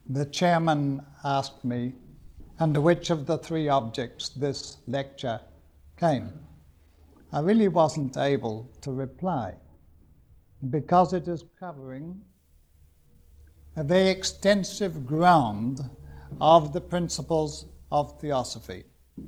the chairman asked me under which of the three objects this lecture came. I really wasn't able to reply because it is covering a very extensive ground of the principles of theosophy.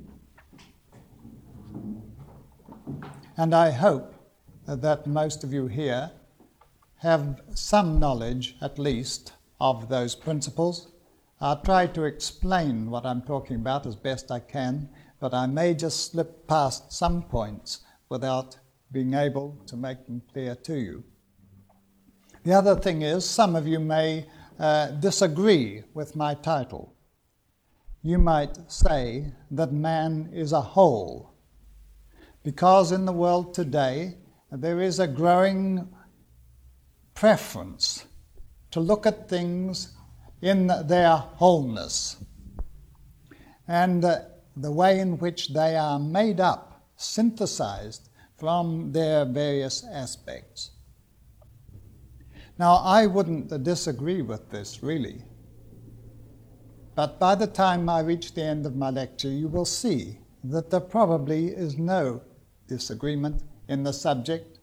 And I hope that most of you here have some knowledge, at least, of those principles. I'll try to explain what I'm talking about as best I can, but I may just slip past some points without being able to make them clear to you. The other thing is, some of you may disagree with my title. You might say that man is a whole, because in the world today there is a growing preference to look at things in their wholeness and the way in which they are made up, synthesized from their various aspects. Now, I wouldn't disagree with this, really. But by the time I reach the end of my lecture, you will see that there probably is no disagreement in the subject,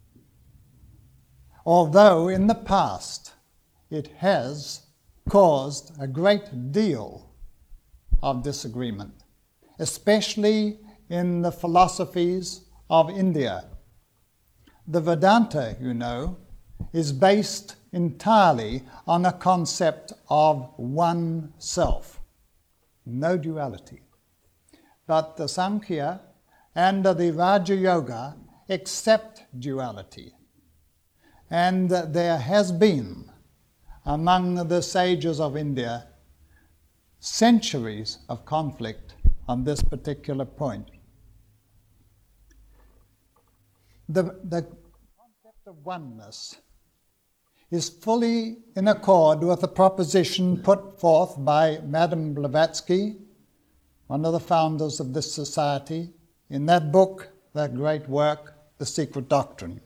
although in the past it has caused a great deal of disagreement, especially in the philosophies of India. The Vedanta, you know, is based entirely on a concept of one self, no duality. But the Samkhya and the Raja Yoga accept duality. And there has been, among the sages of India, centuries of conflict on this particular point. The concept of oneness is fully in accord with the proposition put forth by Madame Blavatsky, one of the founders of this society, in that book, that great work, The Secret Doctrine.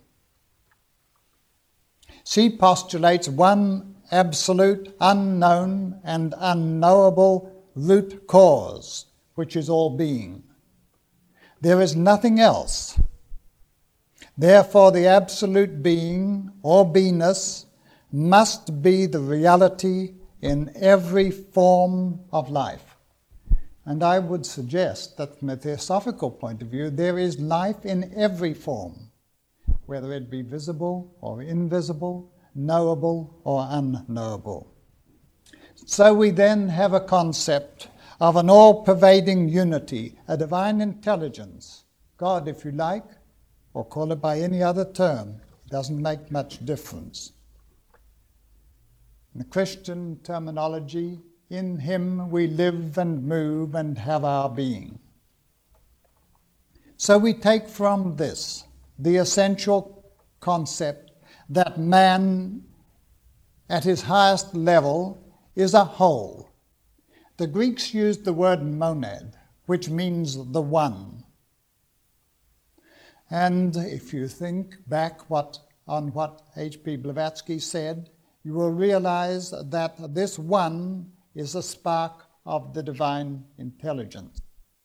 She postulates one absolute, unknown, and unknowable root cause, which is all being. There is nothing else. Therefore, the absolute being, or beingness, must be the reality in every form of life. And I would suggest that from a theosophical point of view, there is life in every form, whether it be visible or invisible, knowable or unknowable. So we then have a concept of an all-pervading unity, a divine intelligence, God if you like, or call it by any other term. It doesn't make much difference. In the Christian terminology, in Him we live and move and have our being. So we take from this the essential concept that man at his highest level is a whole. The Greeks used the word monad, which means the one. And if you think back on what H.P. Blavatsky said, you will realize that this one is a spark of the divine intelligence.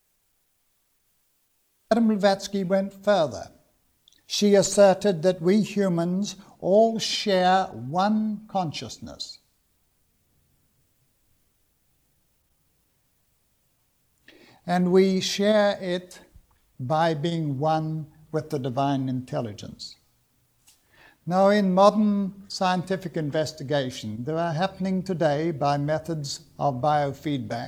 Madame Blavatsky went further. She asserted that we humans all share one consciousness. And we share it by being one with the divine intelligence. Now, in modern scientific investigation, there are happening today, by methods of biofeedback,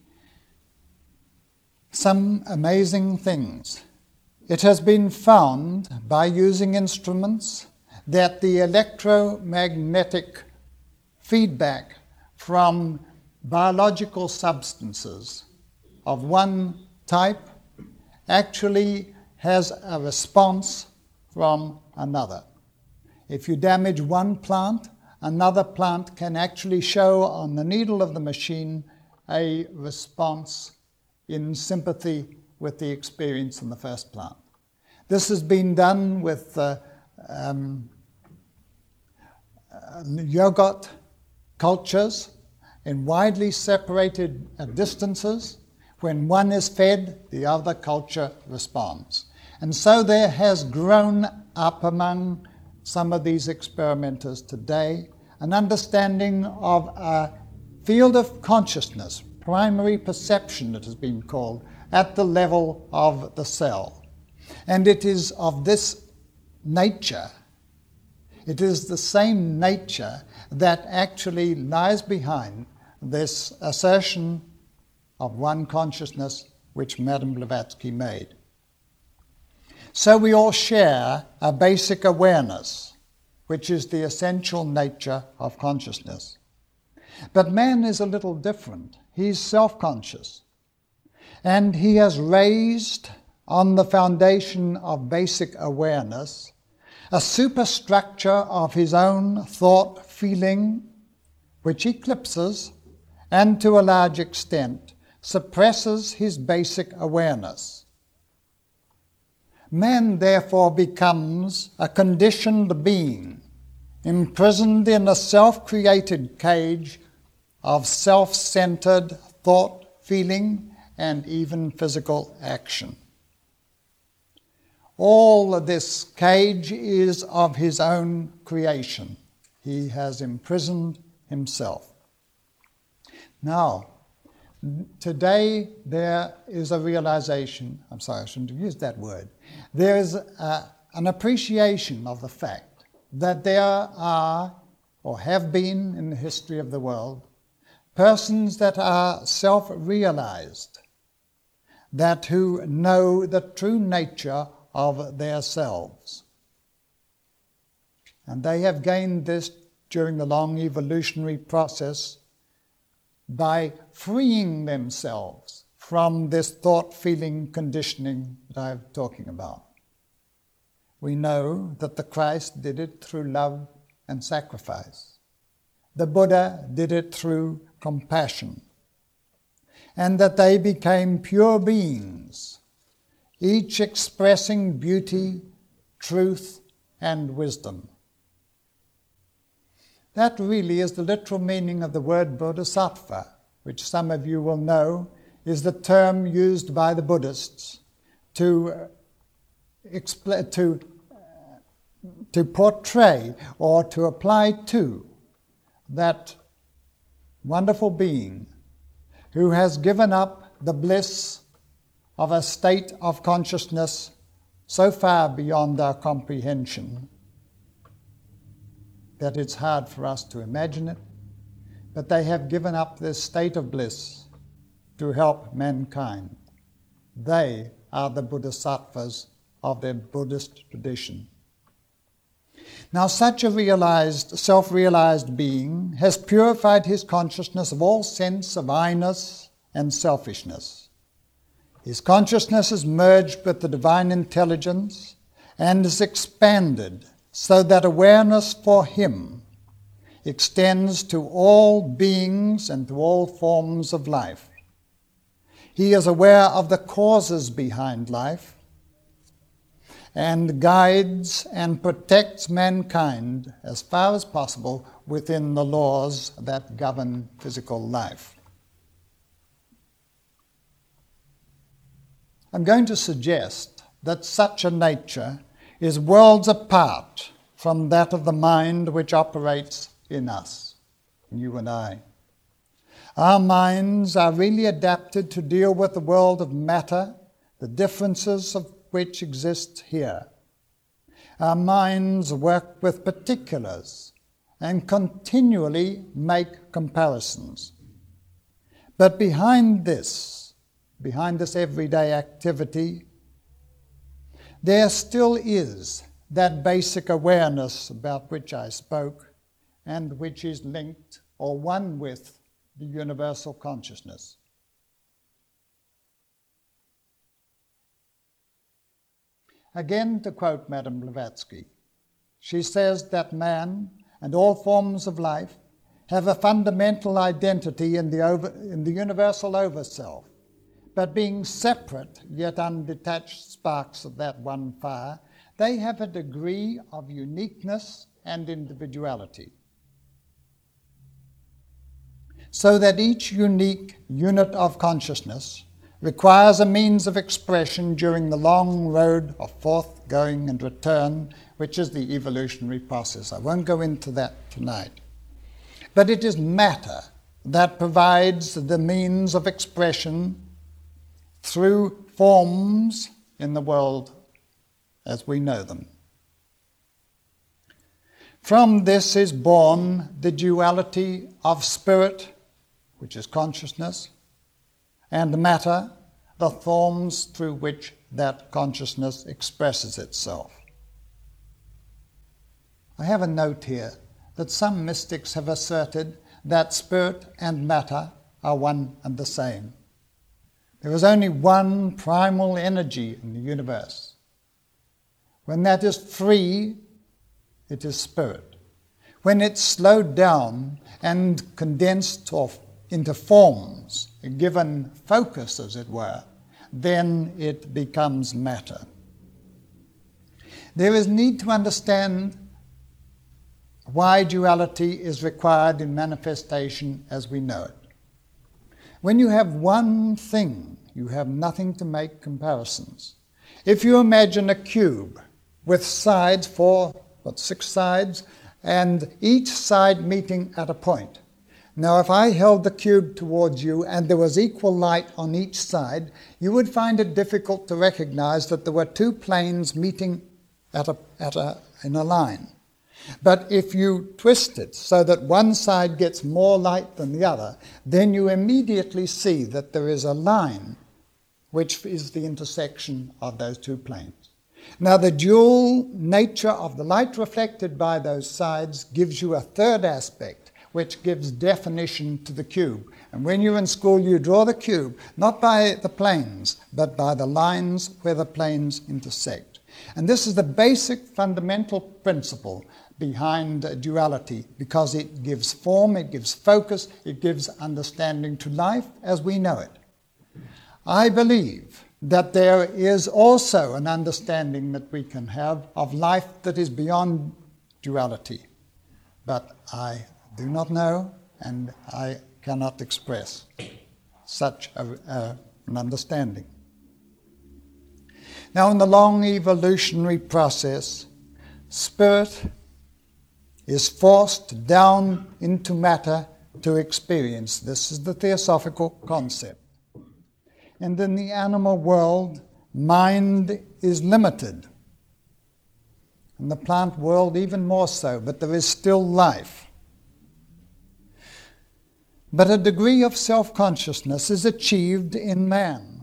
some amazing things. It has been found by using instruments that the electromagnetic feedback from biological substances of one type actually has a response from another. If you damage one plant, another plant can actually show on the needle of the machine a response in sympathy with the experience in the first plant. This has been done with yogurt cultures in widely separated distances. When one is fed, the other culture responds. And so there has grown up among some of these experimenters today an understanding of a field of consciousness, primary perception it has been called, at the level of the cell. And it is of this nature, it is the same nature that actually lies behind this assertion of one consciousness which Madame Blavatsky made. So we all share a basic awareness, which is the essential nature of consciousness. But man is a little different. He's self-conscious. And he has raised, on the foundation of basic awareness, a superstructure of his own thought, feeling, which eclipses, and to a large extent, suppresses his basic awareness. Man, therefore, becomes a conditioned being, imprisoned in a self-created cage of self-centered thought, feeling, and even physical action. All of this cage is of his own creation. He has imprisoned himself. Now, today there is a realization, I'm sorry, I shouldn't have used that word. There is an appreciation of the fact that there are, or have been in the history of the world, persons that are self-realized, that who know the true nature of their selves. And they have gained this during the long evolutionary process by freeing themselves from this thought-feeling conditioning that I'm talking about. We know that the Christ did it through love and sacrifice. The Buddha did it through compassion. And that they became pure beings, each expressing beauty, truth, and wisdom. That really is the literal meaning of the word bodhisattva, which some of you will know is the term used by the Buddhists to portray or to apply to that wonderful being who has given up the bliss of a state of consciousness so far beyond our comprehension that it's hard for us to imagine it, but they have given up this state of bliss to help mankind. They are the bodhisattvas of their Buddhist tradition. Now, such a self-realized being has purified his consciousness of all sense of I-ness and selfishness. His consciousness is merged with the divine intelligence and is expanded so that awareness for him extends to all beings and to all forms of life. He is aware of the causes behind life and guides and protects mankind as far as possible within the laws that govern physical life. I'm going to suggest that such a nature is worlds apart from that of the mind which operates in us, you and I. Our minds are really adapted to deal with the world of matter, the differences of which exist here. Our minds work with particulars and continually make comparisons. But behind this everyday activity, there still is that basic awareness about which I spoke and which is linked or one with the universal consciousness. Again, to quote Madame Blavatsky, she says that man and all forms of life have a fundamental identity in the universal overself, but being separate yet undetached sparks of that one fire, they have a degree of uniqueness and individuality. so that each unique unit of consciousness requires a means of expression during the long road of forth, going, and return, which is the evolutionary process. I won't go into that tonight. But it is matter that provides the means of expression through forms in the world as we know them. From this is born the duality of spirit, which is consciousness, and matter, the forms through which that consciousness expresses itself. I have a note here that some mystics have asserted that spirit and matter are one and the same. There is only one primal energy in the universe. When that is free, it is spirit. When it's slowed down and condensed into forms, a given focus, as it were, then it becomes matter. There is need to understand why duality is required in manifestation as we know it. When you have one thing, you have nothing to make comparisons. If you imagine a cube with sides, 6 sides, and each side meeting at a point. Now, if I held the cube towards you and there was equal light on each side, you would find it difficult to recognize that there were 2 planes meeting in a line. But if you twist it so that one side gets more light than the other, then you immediately see that there is a line which is the intersection of those 2 planes. Now, the dual nature of the light reflected by those sides gives you a third aspect, which gives definition to the cube. And when you're in school, you draw the cube, not by the planes, but by the lines where the planes intersect. And this is the basic fundamental principle behind duality, because it gives form, it gives focus, it gives understanding to life as we know it. I believe that there is also an understanding that we can have of life that is beyond duality. But I do not know, and I cannot express such an understanding. Now, in the long evolutionary process, spirit is forced down into matter to experience. This is the theosophical concept. And in the animal world, mind is limited. In the plant world, even more so, but there is still life. But a degree of self-consciousness is achieved in man.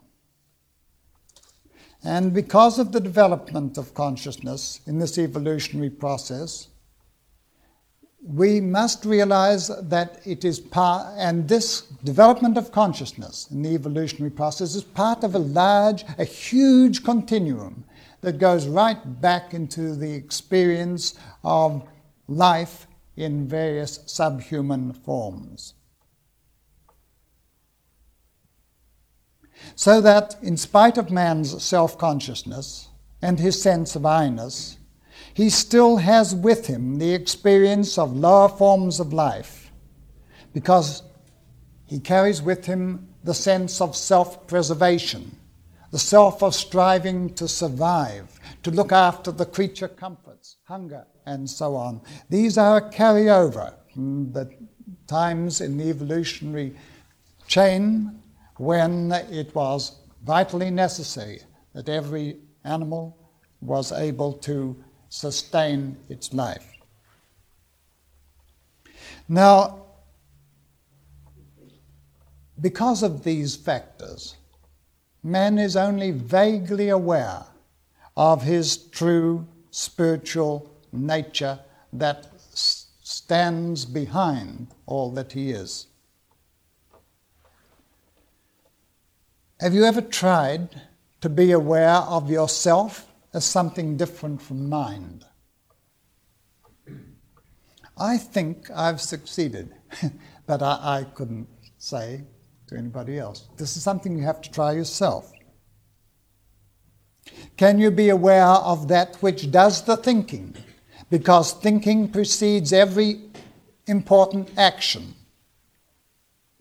And because of the development of consciousness in this evolutionary process, we must realize that it is and this development of consciousness in the evolutionary process is part of a huge continuum that goes right back into the experience of life in various subhuman forms. So that, in spite of man's self-consciousness and his sense of I-ness, he still has with him the experience of lower forms of life, because he carries with him the sense of self-preservation, the self of striving to survive, to look after the creature comforts, hunger, and so on. These are a carryover from the times in the evolutionary chain when it was vitally necessary that every animal was able to sustain its life. Now, because of these factors, man is only vaguely aware of his true spiritual nature that stands behind all that he is. Have you ever tried to be aware of yourself as something different from mind? I think I've succeeded, but I couldn't say to anybody else. This is something you have to try yourself. Can you be aware of that which does the thinking? Because thinking precedes every important action.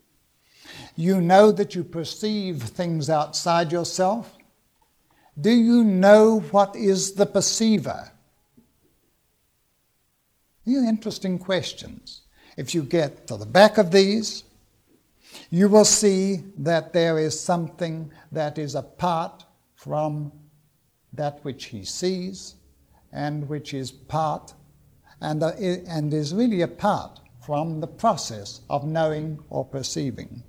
You know that you perceive things outside yourself. Do you know what is the perceiver? These are interesting questions. If you get to the back of these, you will see that there is something that is apart from that which he sees, and which is part and is really apart from the process of knowing or perceiving.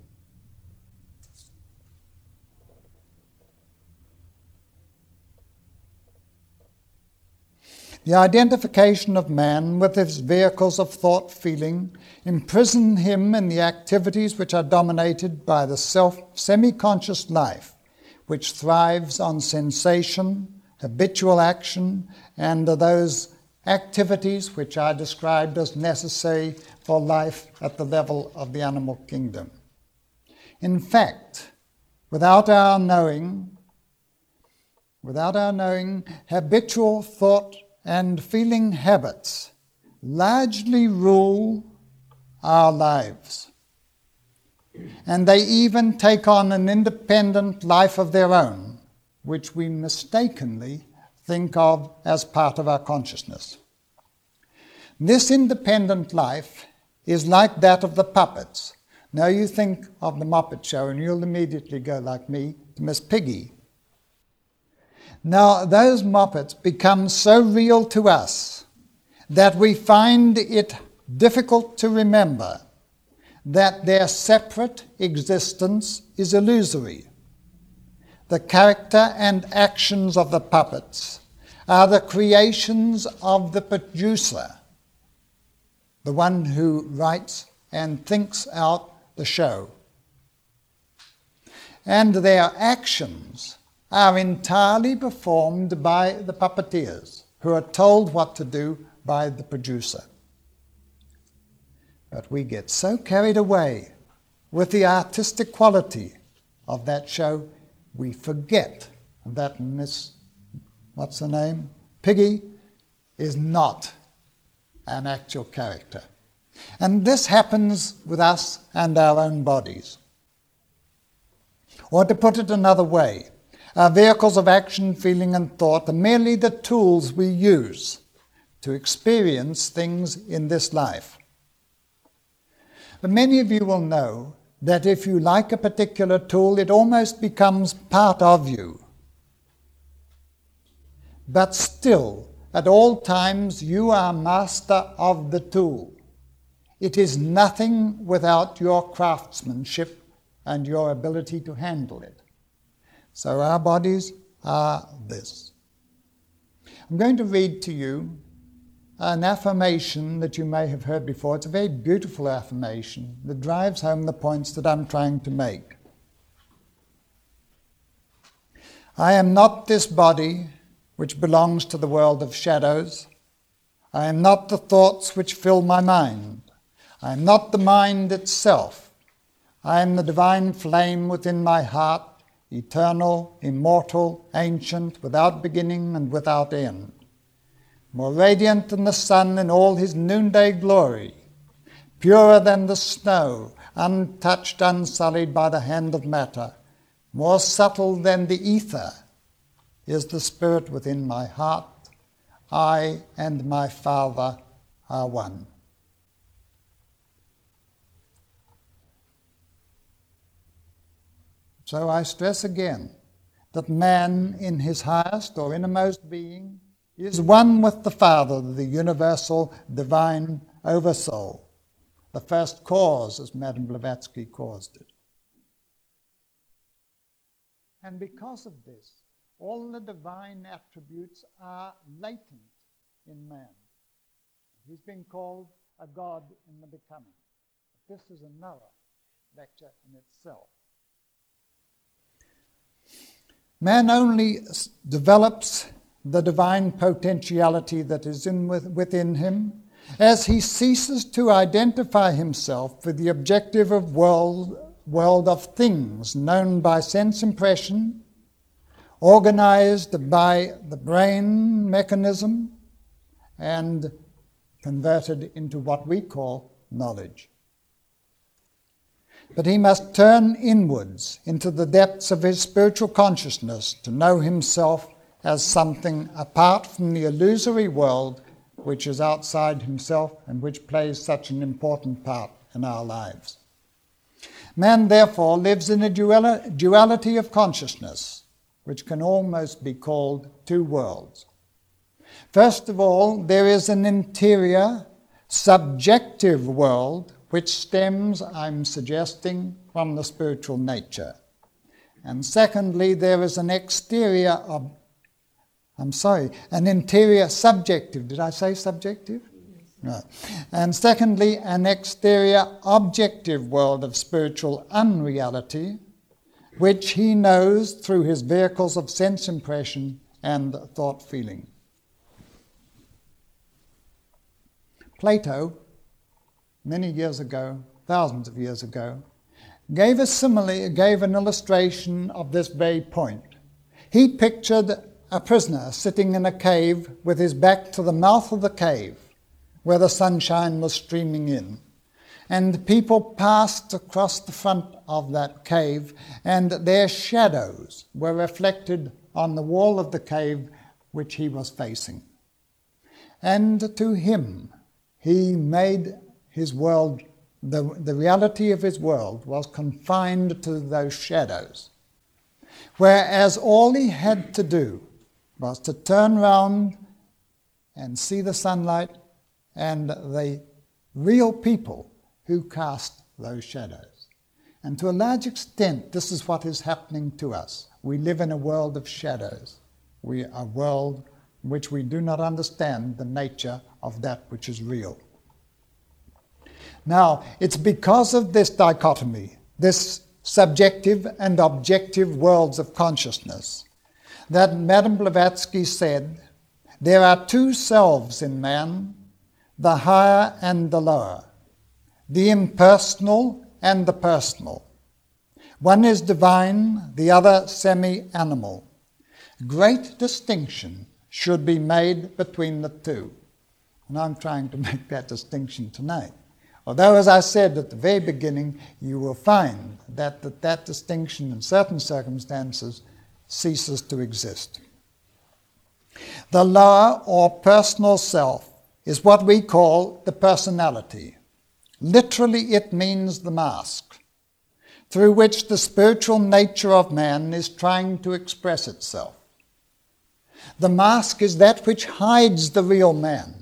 The identification of man with his vehicles of thought feeling imprison him in the activities which are dominated by the semi-conscious life, which thrives on sensation, habitual action, and those activities which are described as necessary for life at the level of the animal kingdom. In fact, without our knowing, habitual thought and feeling habits largely rule our lives. And they even take on an independent life of their own, which we mistakenly think of as part of our consciousness. This independent life is like that of the puppets. Now you think of the Muppet Show and you'll immediately go, like me, to Miss Piggy. Now, those Muppets become so real to us that we find it difficult to remember that their separate existence is illusory. The character and actions of the puppets are the creations of the producer, the one who writes and thinks out the show. And their actions are entirely performed by the puppeteers, who are told what to do by the producer. But we get so carried away with the artistic quality of that show, we forget that Miss, what's her name? Piggy is not an actual character. And this happens with us and our own bodies. Or to put it another way, our vehicles of action, feeling, and thought are merely the tools we use to experience things in this life. But many of you will know that if you like a particular tool, it almost becomes part of you. But still, at all times, you are master of the tool. It is nothing without your craftsmanship and your ability to handle it. So our bodies are this. I'm going to read to you an affirmation that you may have heard before. It's a very beautiful affirmation that drives home the points that I'm trying to make. I am not this body which belongs to the world of shadows. I am not the thoughts which fill my mind. I am not the mind itself. I am the divine flame within my heart, eternal, immortal, ancient, without beginning and without end, more radiant than the sun in all his noonday glory, purer than the snow, untouched, unsullied by the hand of matter, more subtle than the ether is the spirit within my heart. I and my Father are one. So I stress again that man in his highest or innermost being is one with the Father, the universal divine oversoul, the first cause, as Madame Blavatsky caused it. And because of this, all the divine attributes are latent in man. He's been called a God in the becoming. This is another lecture in itself. Man only develops the divine potentiality that is within him as he ceases to identify himself with the objective of world of things known by sense impression, organized by the brain mechanism, and converted into what we call knowledge. but he must turn inwards into the depths of his spiritual consciousness to know himself as something apart from the illusory world which is outside himself and which plays such an important part in our lives. Man, therefore, lives in a duality of consciousness, which can almost be called two worlds. First of all, there is an interior, subjective world which stems, I'm suggesting, from the spiritual nature. And secondly, there is an interior subjective. Did I say subjective? No. And secondly, an exterior objective world of spiritual unreality, which he knows through his vehicles of sense impression and thought feeling. Plato, many years ago, thousands of years ago, gave an illustration of this very point. He pictured a prisoner sitting in a cave with his back to the mouth of the cave, where the sunshine was streaming in. And people passed across the front of that cave, and their shadows were reflected on the wall of the cave which he was facing. And to him, he made his world, the reality of his world was confined to those shadows. Whereas all he had to do was to turn round and see the sunlight and the real people who cast those shadows. And to a large extent, this is what is happening to us. We live in a world of shadows. We are a world in which we do not understand the nature of that which is real. Now, it's because of this dichotomy, this subjective and objective worlds of consciousness, that Madame Blavatsky said, there are two selves in man, the higher and the lower, the impersonal and the personal. One is divine, the other semi-animal. Great distinction should be made between the two. And I'm trying to make that distinction tonight. Although, as I said at the very beginning, you will find that distinction in certain circumstances ceases to exist. The lower or personal self is what we call the personality. Literally, it means the mask, through which the spiritual nature of man is trying to express itself. The mask is that which hides the real man.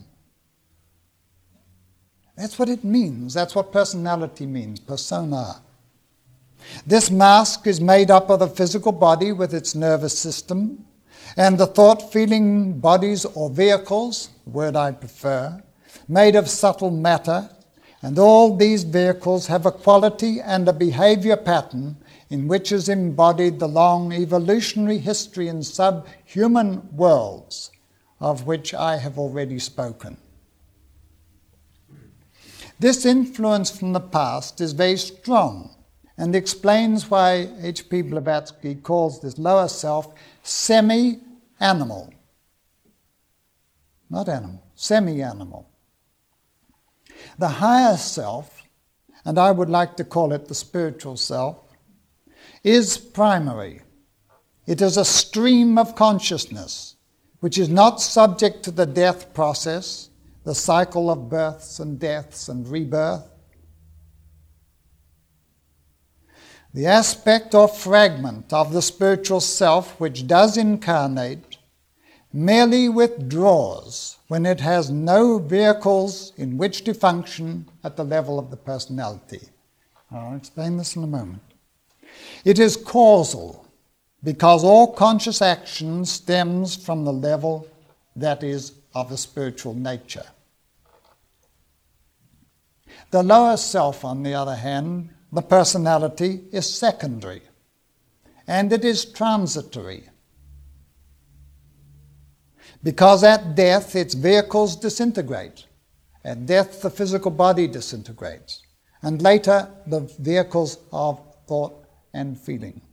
That's what it means. That's what personality means, persona. This mask is made up of the physical body with its nervous system and the thought-feeling bodies or vehicles, the word I prefer, made of subtle matter, and all these vehicles have a quality and a behavior pattern in which is embodied the long evolutionary history in subhuman worlds of which I have already spoken. This influence from the past is very strong and explains why H.P. Blavatsky calls this lower self semi-animal. Not animal, semi-animal. The higher self, and I would like to call it the spiritual self, is primary. It is a stream of consciousness which is not subject to the death process, the cycle of births and deaths and rebirth. The aspect or fragment of the spiritual self which does incarnate merely withdraws when it has no vehicles in which to function at the level of the personality. I'll explain this in a moment. It is causal because all conscious action stems from the level that is of a spiritual nature. The lower self, on the other hand, the personality, is secondary, and it is transitory. Because at death, its vehicles disintegrate. At death, the physical body disintegrates, and later, the vehicles of thought and feeling.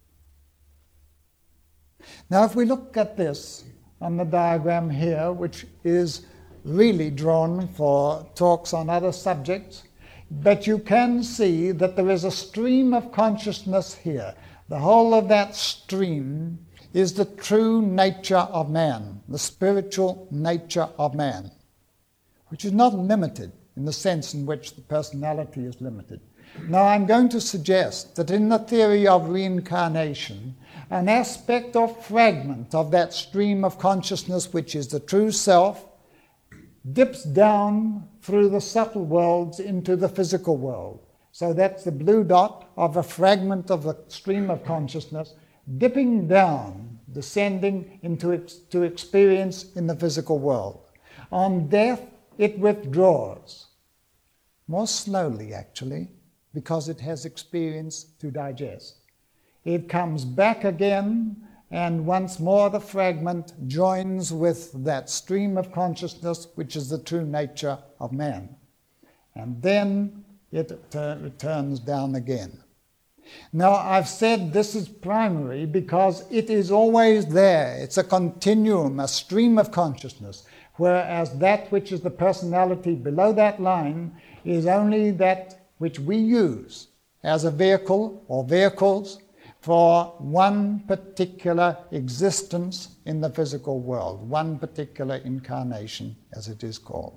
Now, if we look at this on the diagram here, which is really drawn for talks on other subjects, But you can see that there is a stream of consciousness here. The whole of that stream is the true nature of man, the spiritual nature of man, which is not limited in the sense in which the personality is limited. Now, I'm going to suggest that in the theory of reincarnation, an aspect or fragment of that stream of consciousness, which is the true self, dips down through the subtle worlds into the physical world. So that's the blue dot of a fragment of the stream of consciousness dipping down, descending to experience in the physical world. On death, it withdraws, more slowly actually, because it has experience to digest. It comes back again, and once more the fragment joins with that stream of consciousness, which is the true nature of man. And then it returns down again. Now, I've said this is primary because it is always there. It's a continuum, a stream of consciousness, whereas that which is the personality below that line is only that which we use as a vehicle or vehicles for one particular existence in the physical world, one particular incarnation, as it is called.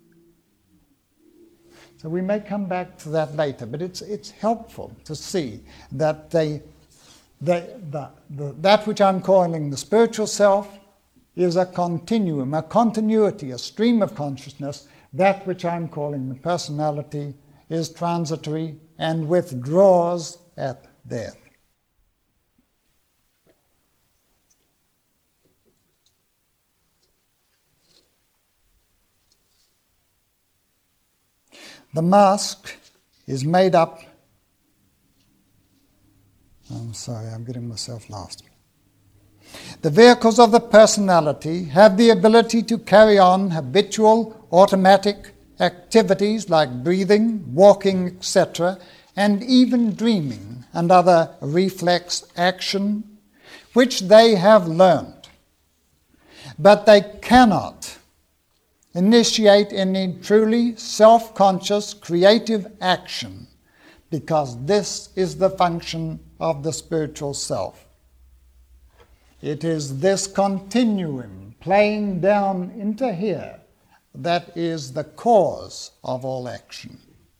So we may come back to that later, but it's helpful to see that that which I'm calling the spiritual self is a continuum, a continuity, a stream of consciousness. That which I'm calling the personality is transitory and withdraws at death. The mask is made up. I'm sorry, I'm getting myself lost. The vehicles of the personality have the ability to carry on habitual, automatic activities like breathing, walking, etc., and even dreaming and other reflex action, which they have learned. But they cannot initiate any truly self-conscious creative action, because this is the function of the spiritual self. It is this continuum playing down into here that is the cause of all action,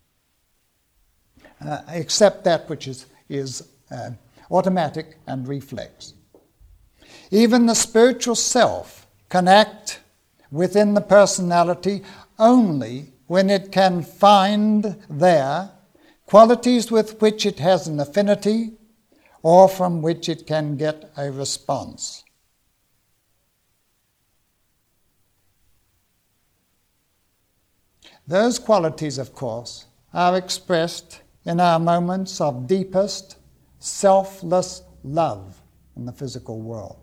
except that which is automatic and reflex. Even the spiritual self can act within the personality only when it can find there qualities with which it has an affinity or from which it can get a response. Those qualities, of course, are expressed in our moments of deepest, selfless love in the physical world.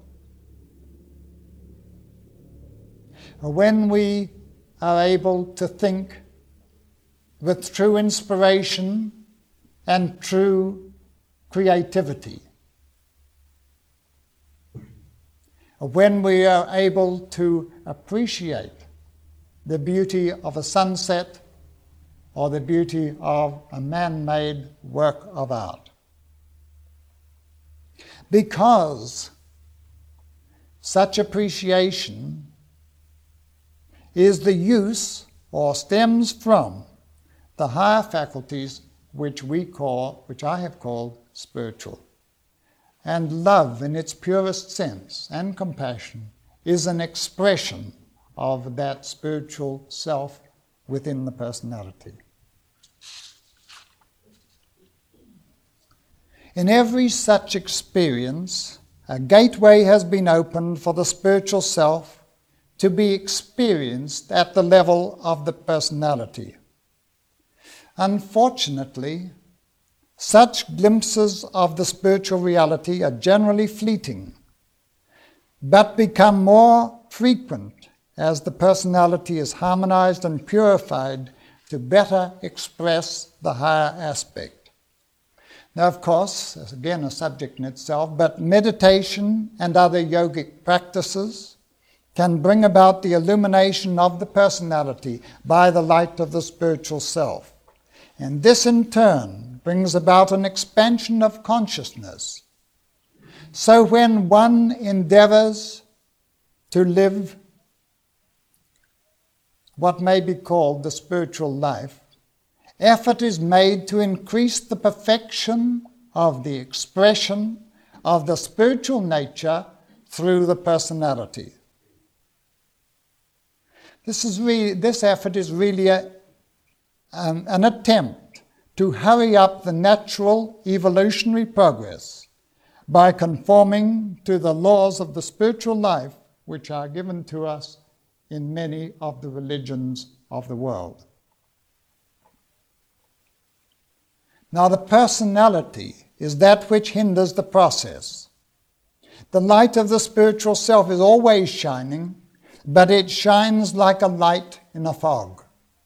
When we are able to think with true inspiration and true creativity. When we are able to appreciate the beauty of a sunset or the beauty of a man-made work of art. Because such appreciation is the use or stems from the higher faculties which I have called spiritual. And love in its purest sense and compassion is an expression of that spiritual self within the personality. In every such experience, a gateway has been opened for the spiritual self to be experienced at the level of the personality. Unfortunately, such glimpses of the spiritual reality are generally fleeting, but become more frequent as the personality is harmonized and purified to better express the higher aspect. Now, of course, again a subject in itself, but meditation and other yogic practices can bring about the illumination of the personality by the light of the spiritual self. And this in turn brings about an expansion of consciousness. So when one endeavors to live what may be called the spiritual life, effort is made to increase the perfection of the expression of the spiritual nature through the personality. This effort is really an attempt to hurry up the natural evolutionary progress by conforming to the laws of the spiritual life which are given to us in many of the religions of the world. Now, the personality is that which hinders the process. The light of the spiritual self is always shining, but it shines like a light in a fog.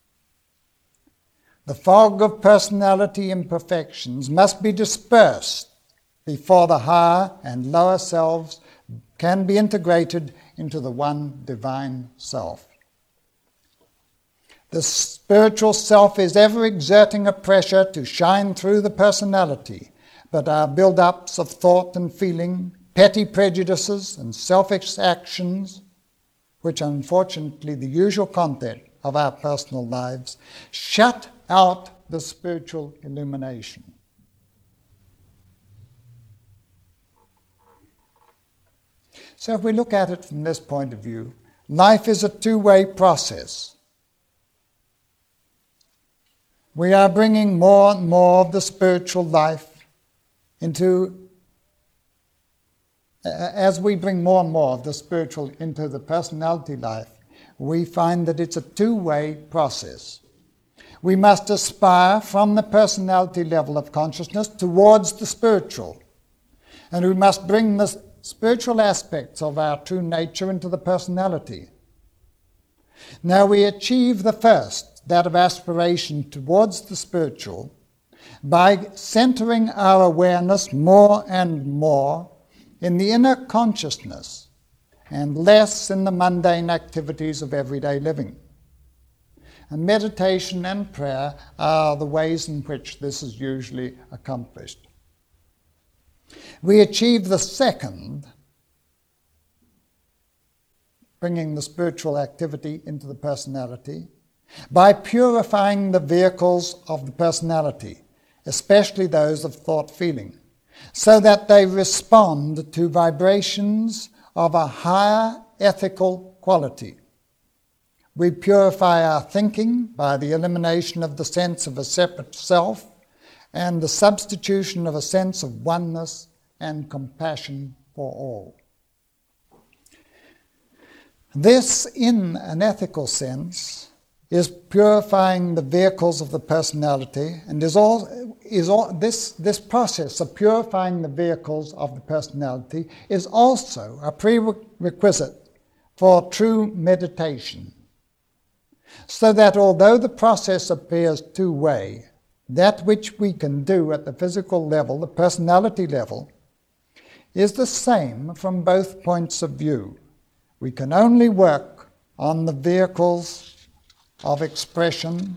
The fog of personality imperfections must be dispersed before the higher and lower selves can be integrated into the one divine self. The spiritual self is ever exerting a pressure to shine through the personality, but our build-ups of thought and feeling, petty prejudices and selfish actions, which are unfortunately the usual content of our personal lives, shut out the spiritual illumination. So if we look at it from this point of view, life is a two-way process. We are bringing more and more of the spiritual life into, as we bring more and more of the spiritual into the personality life, we find that it's a two-way process. We must aspire from the personality level of consciousness towards the spiritual, and we must bring the spiritual aspects of our true nature into the personality. Now we achieve the first, that of aspiration towards the spiritual, by centering our awareness more and more in the inner consciousness and less in the mundane activities of everyday living. And meditation and prayer are the ways in which this is usually accomplished. We achieve the second, bringing the spiritual activity into the personality, by purifying the vehicles of the personality, especially those of thought-feeling, so that they respond to vibrations of a higher ethical quality. We purify our thinking by the elimination of the sense of a separate self and the substitution of a sense of oneness and compassion for all. This, in an ethical sense, is purifying the vehicles of the personality, and this process of purifying the vehicles of the personality is also a prerequisite for true meditation. So that although the process appears two-way, that which we can do at the physical level, the personality level, is the same from both points of view. We can only work on the vehicles of expression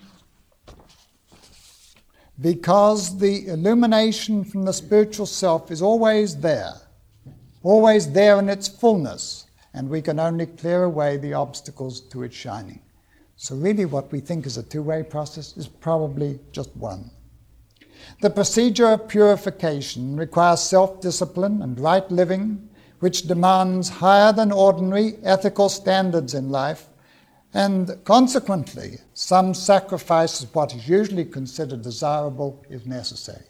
because the illumination from the spiritual self is always there in its fullness, and we can only clear away the obstacles to its shining. So really what we think is a two-way process is probably just one. The procedure of purification requires self-discipline and right living, which demands higher than ordinary ethical standards in life, and consequently, some sacrifice of what is usually considered desirable is necessary.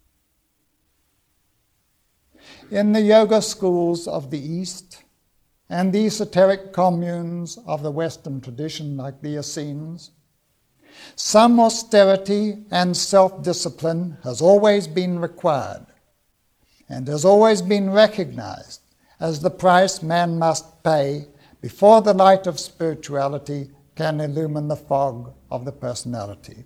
In the yoga schools of the East and the esoteric communes of the Western tradition, like the Essenes, some austerity and self-discipline has always been required and has always been recognized as the price man must pay before the light of spirituality can illumine the fog of the personality.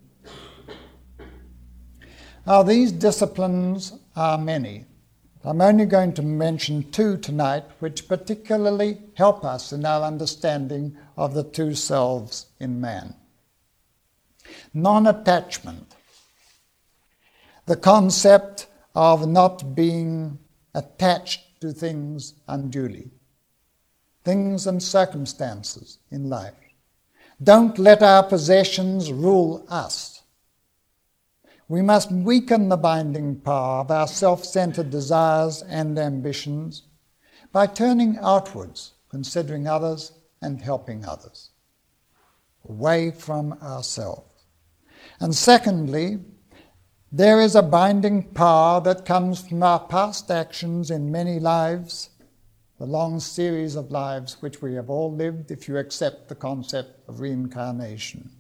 Now, these disciplines are many. I'm only going to mention two tonight, which particularly help us in our understanding of the two selves in man. Non-attachment, the concept of not being attached to things unduly, things and circumstances in life. Don't let our possessions rule us. We must weaken the binding power of our self-centered desires and ambitions by turning outwards, considering others and helping others, away from ourselves. And secondly, there is a binding power that comes from our past actions in many lives, the long series of lives which we have all lived if you accept the concept of reincarnation.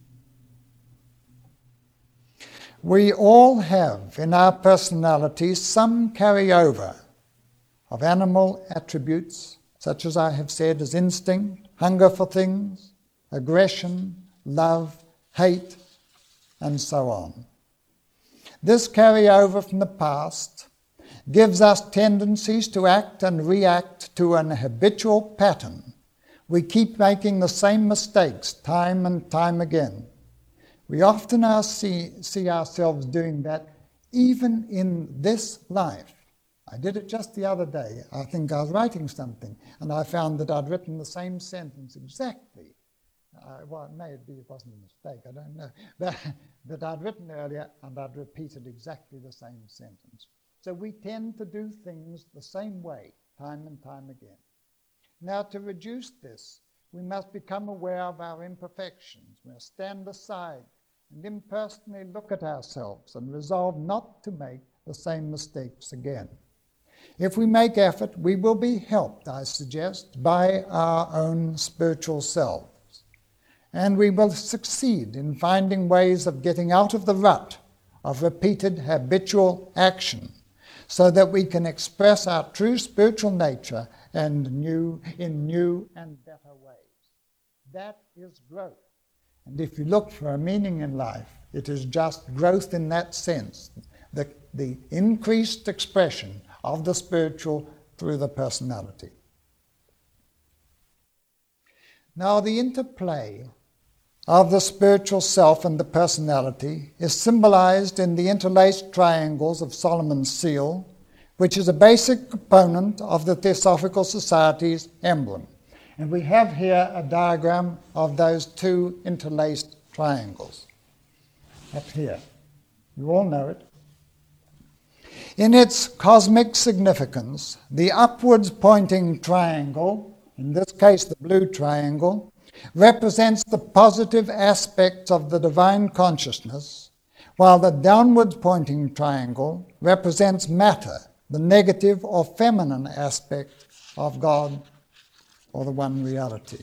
We all have in our personalities some carryover of animal attributes, such as I have said, as instinct, hunger for things, aggression, love, hate, and so on. This carryover from the past gives us tendencies to act and react to an habitual pattern. We keep making the same mistakes time and time again. We often see ourselves doing that even in this life. I did it just the other day. I think I was writing something, and I found that I'd written the same sentence exactly. Well, it wasn't a mistake, I don't know. But I'd written earlier, and I'd repeated exactly the same sentence. So we tend to do things the same way, time and time again. Now, to reduce this, we must become aware of our imperfections. We must stand aside and impersonally look at ourselves and resolve not to make the same mistakes again. If we make effort, we will be helped, I suggest, by our own spiritual selves. And we will succeed in finding ways of getting out of the rut of repeated habitual action so that we can express our true spiritual nature in new and better ways. That is growth. And if you look for a meaning in life, it is just growth in that sense, the increased expression of the spiritual through the personality. Now, the interplay of the spiritual self and the personality is symbolized in the interlaced triangles of Solomon's seal, which is a basic component of the Theosophical Society's emblem. And we have here a diagram of those two interlaced triangles up here. You all know it. In its cosmic significance, the upwards pointing triangle, in this case the blue triangle, represents the positive aspects of the divine consciousness, while the downwards pointing triangle represents matter, the negative or feminine aspect of God or the one reality.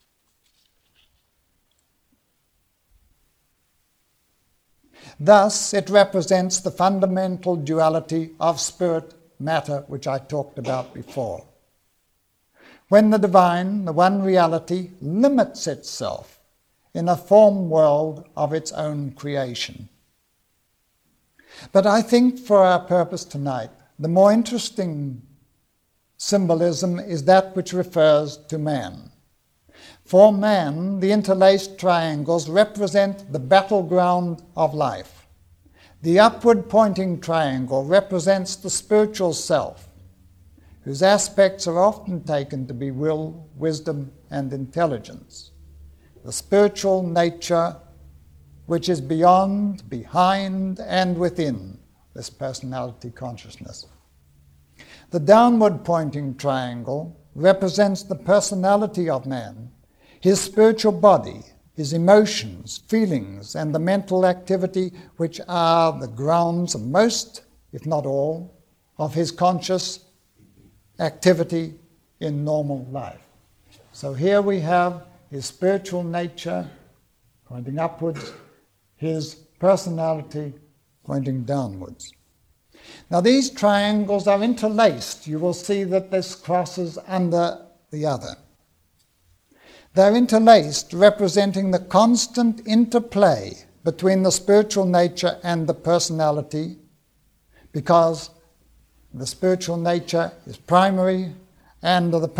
Thus, it represents the fundamental duality of spirit-matter, which I talked about before. When the divine, the one reality, limits itself in a form world of its own creation. But I think for our purpose tonight, the more interesting symbolism is that which refers to man. For man, the interlaced triangles represent the battleground of life. The upward pointing triangle represents the spiritual self, whose aspects are often taken to be will, wisdom, and intelligence. The spiritual nature which is beyond, behind, and within this personality consciousness. The downward pointing triangle represents the personality of man, his spiritual body, his emotions, feelings, and the mental activity which are the grounds of most, if not all, of his conscious activity in normal life. So here we have his spiritual nature pointing upwards, his personality pointing downwards. Now these triangles are interlaced. You will see that this crosses under the other. They're interlaced, representing the constant interplay between the spiritual nature and the personality, because the spiritual nature is primary and the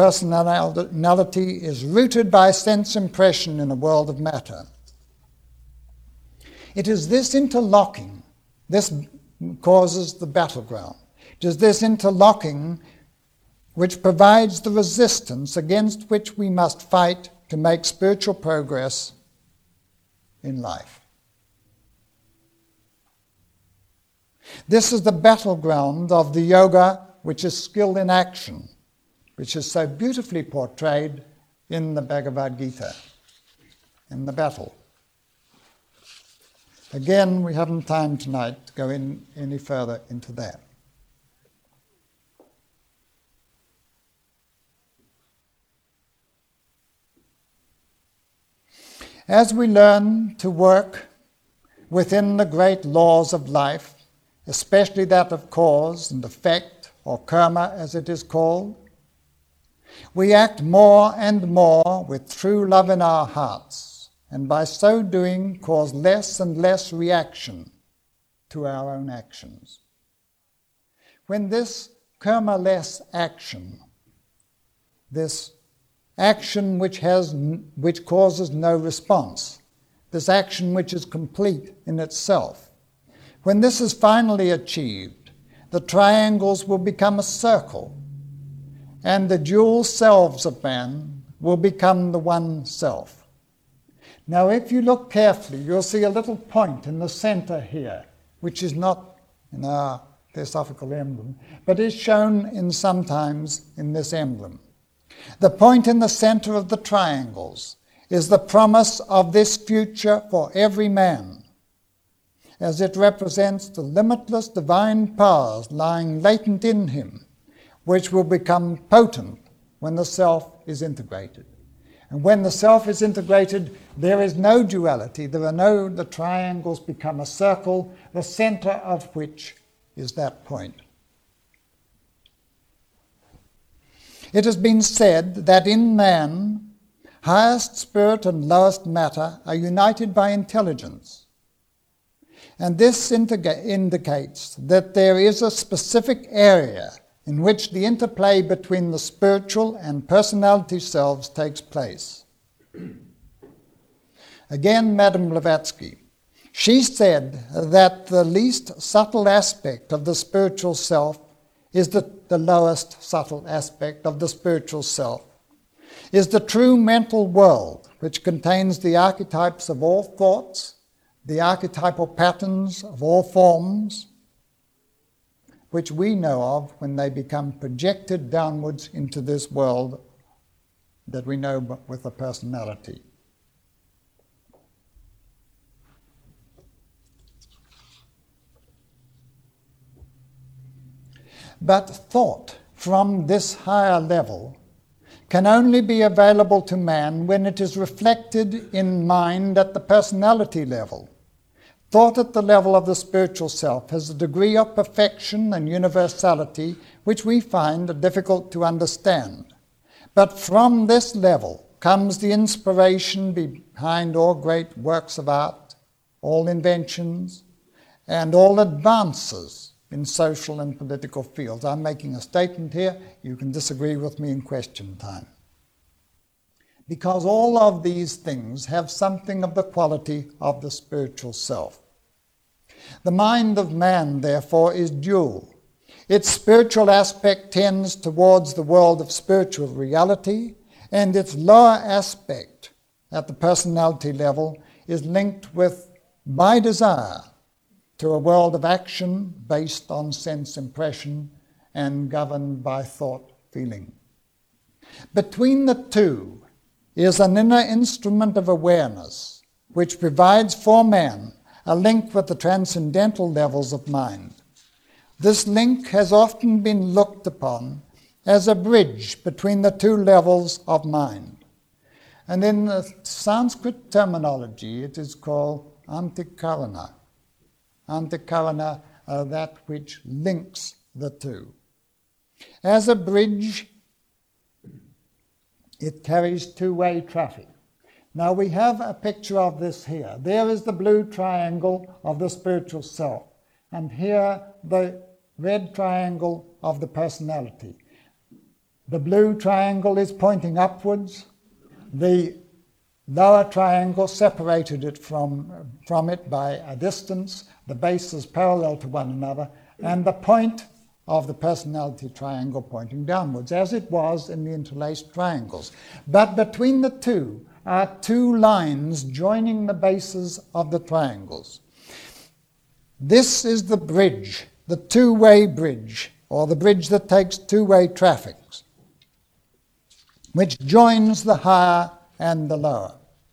personality is rooted by sense impression in a world of matter. It is this interlocking, this causes the battleground. It is this interlocking which provides the resistance against which we must fight to make spiritual progress in life. This is the battleground of the yoga, which is skill in action, which is so beautifully portrayed in the Bhagavad Gita, in the battle. Again, we haven't time tonight to go in any further into that. As we learn to work within the great laws of life, especially that of cause and effect, or karma as it is called, we act more and more with true love in our hearts, and by so doing cause less and less reaction to our own actions. When this karma-less action, this action which causes no response, this action which is complete in itself, when this is finally achieved, the triangles will become a circle, and the dual selves of man will become the one self. Now, if you look carefully, you'll see a little point in the center here, which is not in our theosophical emblem, but is shown sometimes in this emblem. The point in the center of the triangles is the promise of this future for every man, as it represents the limitless divine powers lying latent in him, which will become potent when the self is integrated. And when the self is integrated, there is no duality. The triangles become a circle, the center of which is that point. It has been said that in man, highest spirit and lowest matter are united by intelligence. And this indicates that there is a specific area in which the interplay between the spiritual and personality selves takes place. Again, Madame Blavatsky, she said that the least subtle aspect of the spiritual self is the lowest subtle aspect of the spiritual self, is the true mental world, which contains the archetypes of all thoughts, the archetypal patterns of all forms, which we know of when they become projected downwards into this world that we know with a personality. But thought from this higher level can only be available to man when it is reflected in mind at the personality level. Thought at the level of the spiritual self has a degree of perfection and universality which we find difficult to understand. But from this level comes the inspiration behind all great works of art, all inventions, and all advances in social and political fields. I'm making a statement here. You can disagree with me in question time. Because all of these things have something of the quality of the spiritual self. The mind of man, therefore, is dual. Its spiritual aspect tends towards the world of spiritual reality, and its lower aspect, at the personality level, is linked with, by desire, to a world of action based on sense impression and governed by thought feeling. Between the two is an inner instrument of awareness which provides for man a link with the transcendental levels of mind. This link has often been looked upon as a bridge between the two levels of mind. And in the Sanskrit terminology, it is called antikarana. Antikarana, that which links the two. As a bridge, it carries two-way traffic. Now we have a picture of this here. There is the blue triangle of the spiritual self, and here the red triangle of the personality. The blue triangle is pointing upwards. The lower triangle separated it from it by a distance, the bases parallel to one another, and the point of the personality triangle pointing downwards, as it was in the interlaced triangles. But between the two are two lines joining the bases of the triangles. This is the bridge, the two-way bridge, or the bridge that takes two-way traffic, which joins the higher and the lower.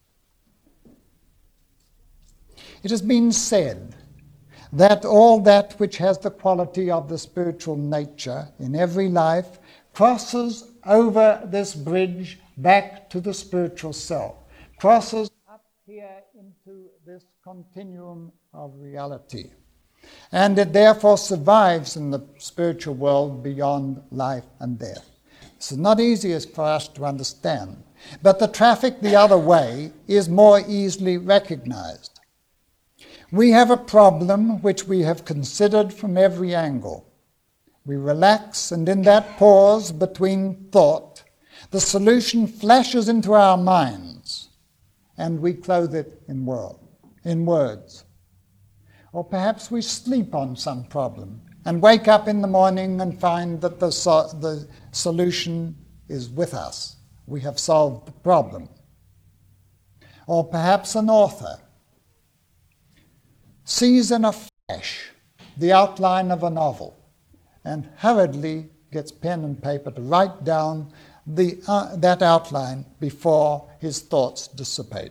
It has been said that all that which has the quality of the spiritual nature in every life crosses over this bridge back to the spiritual self, crosses up here into this continuum of reality. And it therefore survives in the spiritual world beyond life and death. This is not easy for us to understand, but the traffic the other way is more easily recognized. We have a problem which we have considered from every angle. We relax, and in that pause between thought, the solution flashes into our minds, and we clothe it in words. Or perhaps we sleep on some problem and wake up in the morning and find that the solution is with us. We have solved the problem. Or perhaps an author sees in a flash the outline of a novel and hurriedly gets pen and paper to write down that outline before his thoughts dissipate.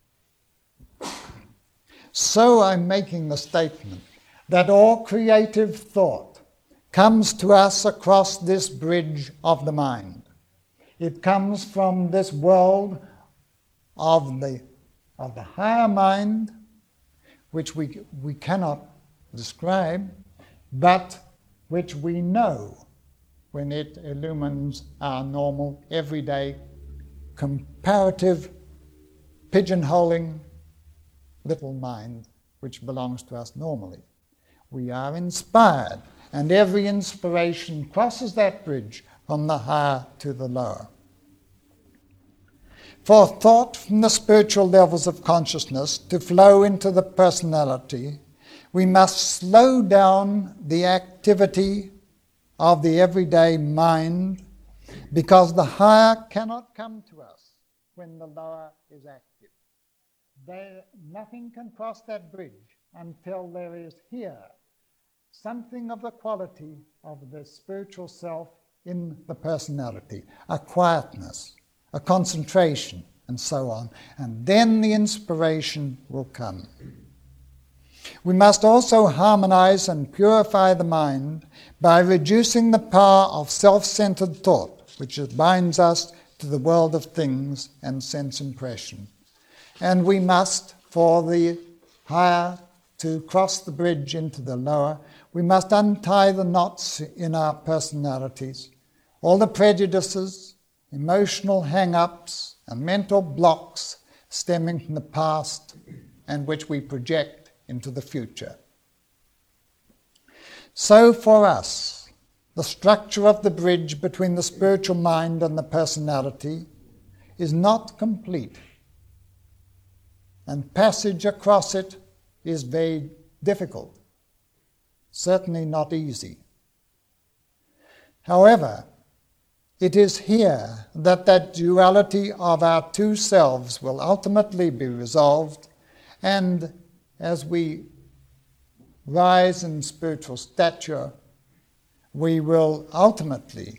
So I'm making the statement that all creative thought comes to us across this bridge of the mind. It comes from this world of the higher mind, which we cannot describe, but which we know when it illumines our normal, everyday, comparative, pigeonholing little mind, which belongs to us normally. We are inspired, and every inspiration crosses that bridge from the higher to the lower. For thought from the spiritual levels of consciousness to flow into the personality, we must slow down the activity of the everyday mind, because the higher cannot come to us when the lower is active. Nothing can cross that bridge until there is here something of the quality of the spiritual self in the personality, a quietness, a concentration, and so on. And then the inspiration will come. We must also harmonize and purify the mind by reducing the power of self-centered thought, which binds us to the world of things and sense impression. And we must, for the higher to cross the bridge into the lower, we must untie the knots in our personalities, all the prejudices, emotional hang-ups, and mental blocks stemming from the past and which we project into the future. So for us, the structure of the bridge between the spiritual mind and the personality is not complete, and passage across it is very difficult, certainly not easy. However, it is here that duality of our two selves will ultimately be resolved, and as we rise in spiritual stature, it will ultimately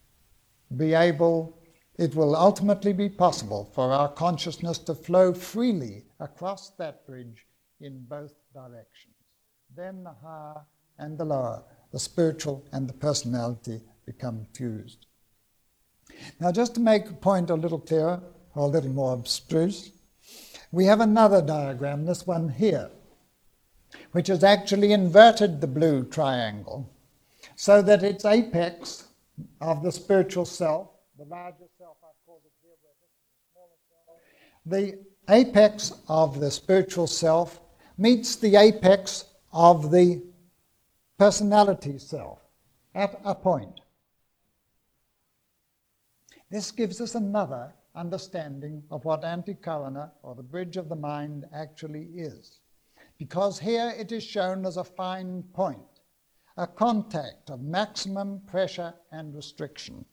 be possible for our consciousness to flow freely across that bridge in both directions. Then the higher and the lower, the spiritual and the personality, become fused. Now, just to make a point a little clearer, or a little more abstruse, we have another diagram, this one here, which has actually inverted the blue triangle so that its apex of the spiritual self, the larger self I've called it here, where this is the smaller self, the apex of the spiritual self meets the apex of the personality self at a point. This gives us another understanding of what anticorona, or the bridge of the mind, actually is. Because here it is shown as a fine point, a contact of maximum pressure and restriction.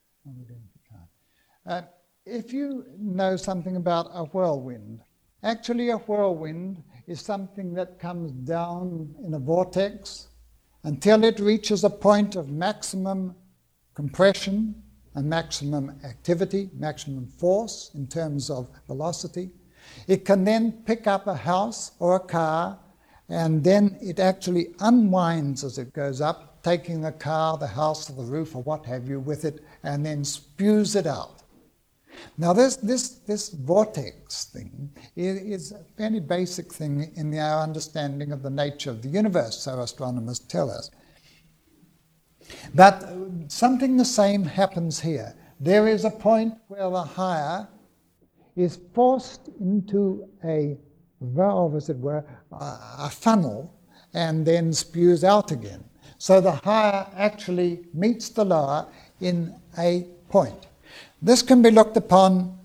If you know something about a whirlwind, actually a whirlwind is something that comes down in a vortex until it reaches a point of maximum compression and maximum activity, maximum force in terms of velocity. It can then pick up a house or a car, and then it actually unwinds as it goes up, taking the car, the house, or the roof, or what have you with it, and then spews it out. Now this vortex thing is a fairly basic thing in our understanding of the nature of the universe, so astronomers tell us. But something the same happens here. There is a point where the higher is forced into a valve, as it were, a funnel, and then spews out again. So the higher actually meets the lower in a point. This can be looked upon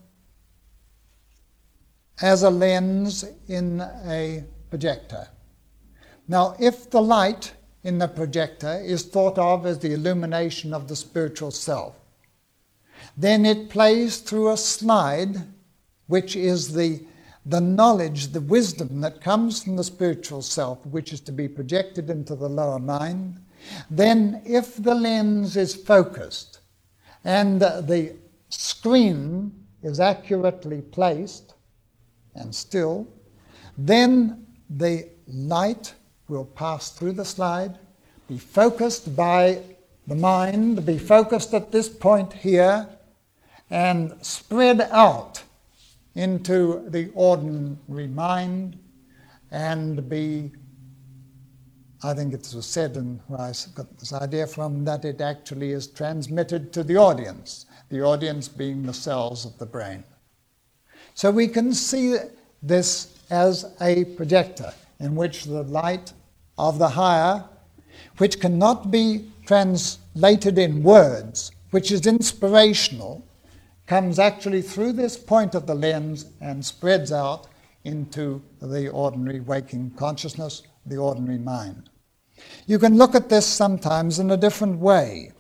as a lens in a projector. Now, if the light in the projector is thought of as the illumination of the spiritual self, then it plays through a slide, which is the knowledge, the wisdom that comes from the spiritual self, which is to be projected into the lower mind. Then if the lens is focused and the screen is accurately placed and still, then the light will pass through the slide, be focused by the mind, be focused at this point here, and spread out into the ordinary mind, and be, I think it was said, and where I got this idea from, that it actually is transmitted to the audience being the cells of the brain. So we can see this as a projector in which the light of the higher, which cannot be translated in words, which is inspirational, comes actually through this point of the lens and spreads out into the ordinary waking consciousness, the ordinary mind. You can look at this sometimes in a different way.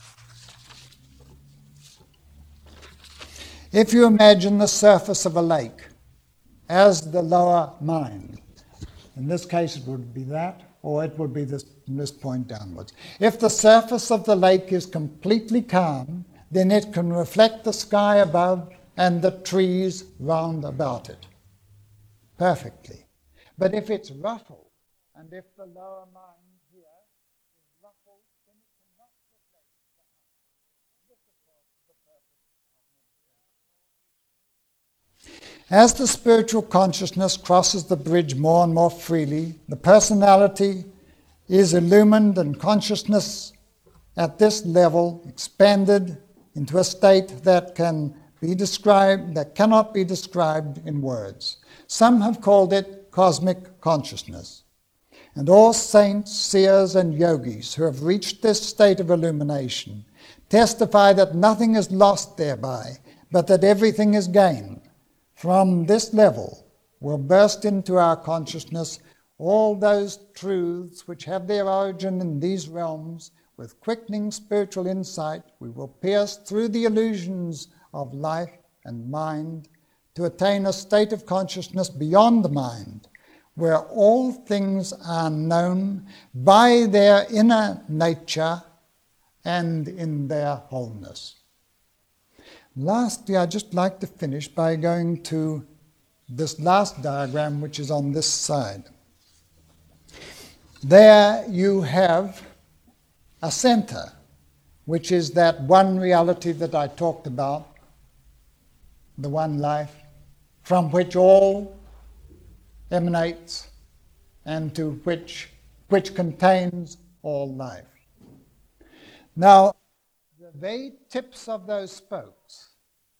If you imagine the surface of a lake as the lower mind, in this case it would be that, or it would be this, from this point downwards. If the surface of the lake is completely calm, then it can reflect the sky above and the trees round about it perfectly. But if it's ruffled, and if the lower mind here is ruffled, then it cannot reflect the higher. This, of course, is the purpose of meditation. As the spiritual consciousness crosses the bridge more and more freely, the personality is illumined and consciousness at this level expanded into a state that can be described, that cannot be described in words. Some have called it cosmic consciousness. And all saints, seers, and yogis who have reached this state of illumination testify that nothing is lost thereby, but that everything is gained. From this level will burst into our consciousness all those truths which have their origin in these realms. With quickening spiritual insight, we will pierce through the illusions of life and mind to attain a state of consciousness beyond the mind, where all things are known by their inner nature and in their wholeness. Lastly, I'd just like to finish by going to this last diagram, which is on this side. There you have a center, which is that one reality that I talked about, the one life, from which all emanates and to which contains all life. Now, the very tips of those spokes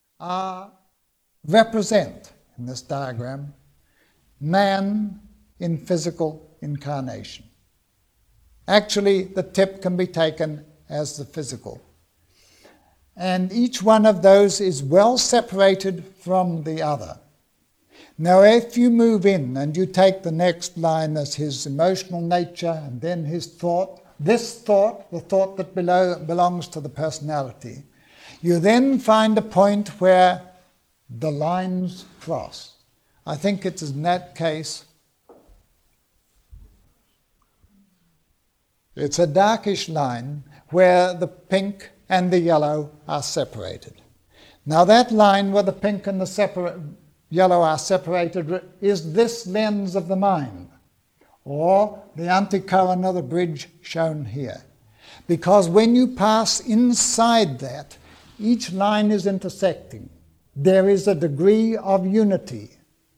represent, in this diagram, man in physical incarnation. Actually, the tip can be taken as the physical. and each one of those is well separated from the other. Now, if you move in and you take the next line as his emotional nature and then his thought, this thought, the thought that belongs to the personality, you then find a point where the lines cross. I think it is in that case, it's a darkish line where the pink and the yellow are separated. Now that line where the pink and the yellow are separated is this lens of the mind, or the anticorona, the bridge shown here. Because when you pass inside that, each line is intersecting. There is a degree of unity,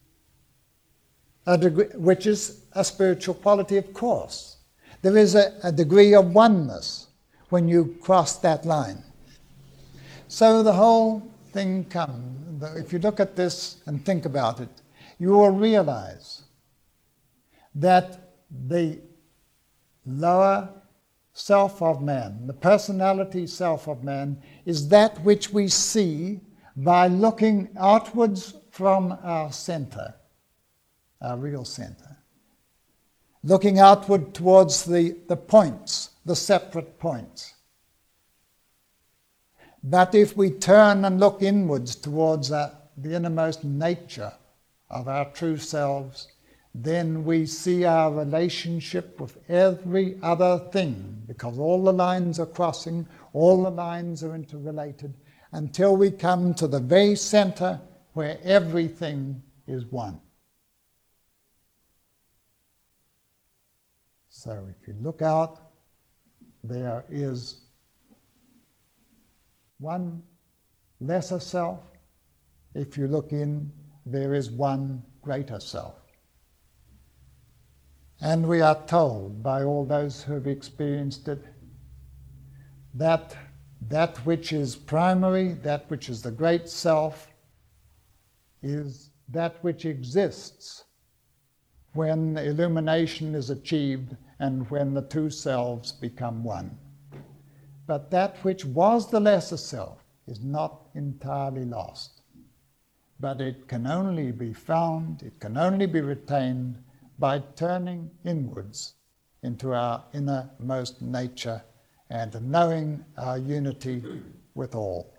which is a spiritual quality, of course. There is a degree of oneness when you cross that line. So the whole thing comes. If you look at this and think about it, you will realize that the lower self of man, the personality self of man, is that which we see by looking outwards from our center, our real center. Looking outward towards the points, the separate points. But if we turn and look inwards towards the innermost nature of our true selves, then we see our relationship with every other thing, because all the lines are crossing, all the lines are interrelated, until we come to the very center where everything is one. So if you look out, there is one lesser self. If you look in, there is one greater self. And we are told by all those who have experienced it that that which is primary, that which is the great self, is that which exists when illumination is achieved and when the two selves become one. But that which was the lesser self is not entirely lost. But it can only be found, it can only be retained by turning inwards into our innermost nature and knowing our unity with all.